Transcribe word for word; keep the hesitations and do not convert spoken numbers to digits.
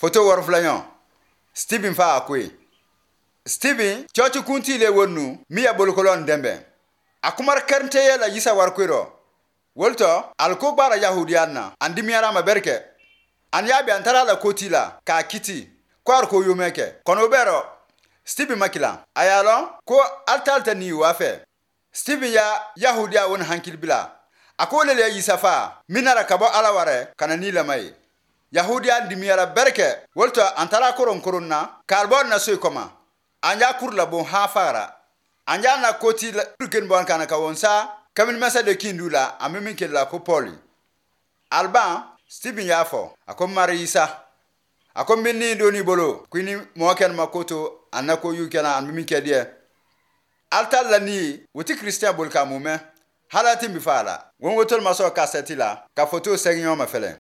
Photo war flanyon. Stephen fa akwe. Stephen chochu kunti le wonu mi ya bolokolon dembe. Akumar kernte la yisa war kwiro. Wolto alko bara yahudiana andi miara maberke. An yabi antara la kotila ka kiti. Kwar ko yumeke. Kono bero Stephen makila. Ayalo ko altalta ni wafe. Stephen ya yahudia won hankil bila. Akole le yisa fa minara kabo alaware kana ni lamai. Yahudia dimiara berke wolto antara koron koronna karbon na soy koma anja kurla bon hafara anja na koti la ken bon kana ka wonsa kamin masa de kindula amemi kella ko poli alba Stephen yafo akom marisa akom minni doni bolo kuni mo ken makoto anako yukena amemi kedie altal la ni woti christian bol kamume halati mi fala won wotol maso kasetila ka photo senyo ma fele